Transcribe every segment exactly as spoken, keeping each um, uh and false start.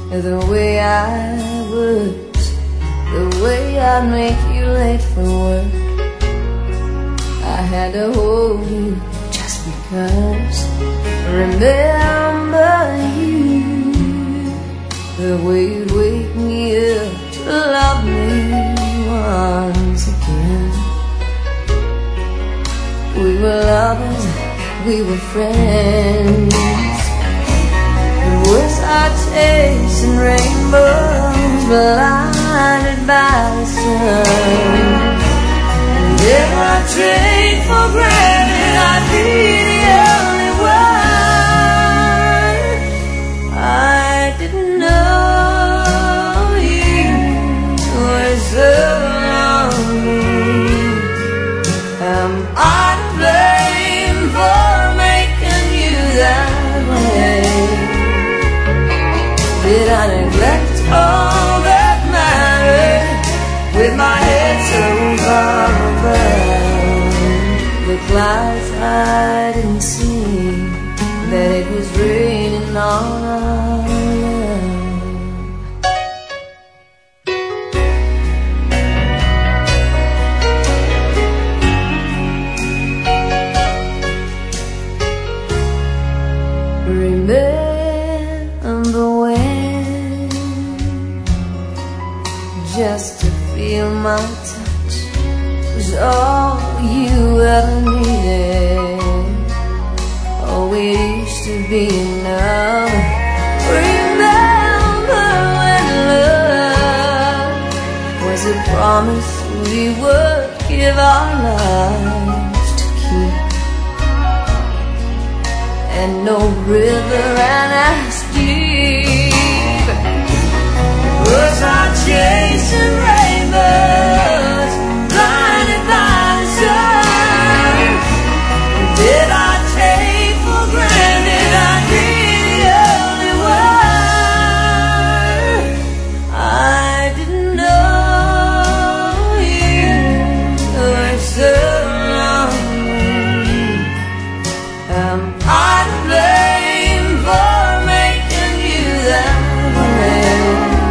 the way I was, the way I'd make you late for work. I had to hold you just because. Remember you, the way you'd wake me up to love me once again. We were lovers, we were friends. The words are chasing rainbows, blinded by the sun. And if I trade for granted, I'd be the only one. I didn't know you were so lonely. Am I to blame for making you that way? Did I neglect all that mattered with my head so far above the clouds? I didn't see that it was raining on our love. Remember when, just to feel my touch was all you ever needed. Oh, it used to be enough. Remember when love was a promise we would give our lives to keep, and no river ran as deep. Was I chasing rainbows, blinded by the sun? Did I take for granted I'd be the only one? I didn't know you were so lonely. Am I to blame for making you that way?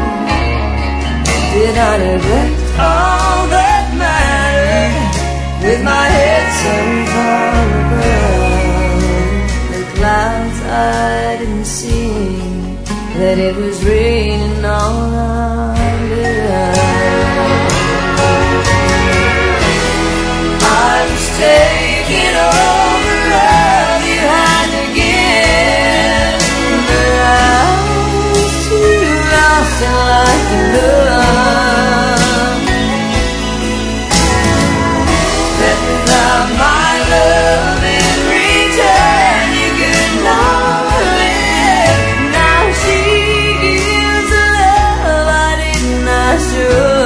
Did I neglect all that mattered with my head so far above the clouds? I didn't see that it was raining on our love. I was taking all the love you had to give, but I was too lost in life and love, that without my love in return you could not live. Now she gives the love I didn't ask for.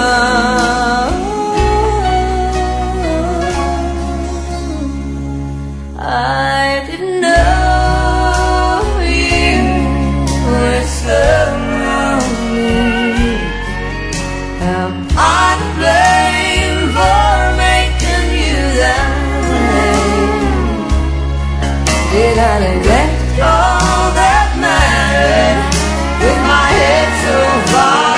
I didn't know you were so lonely. Am I to blame for making you that way? Did I neglect all that mattered with my head so far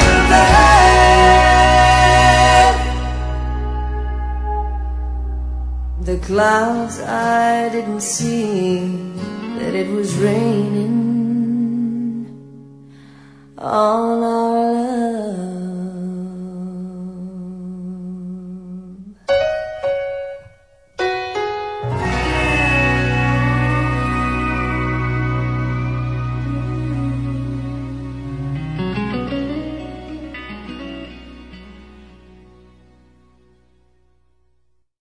above the clouds? I didn't see that it was raining on our love.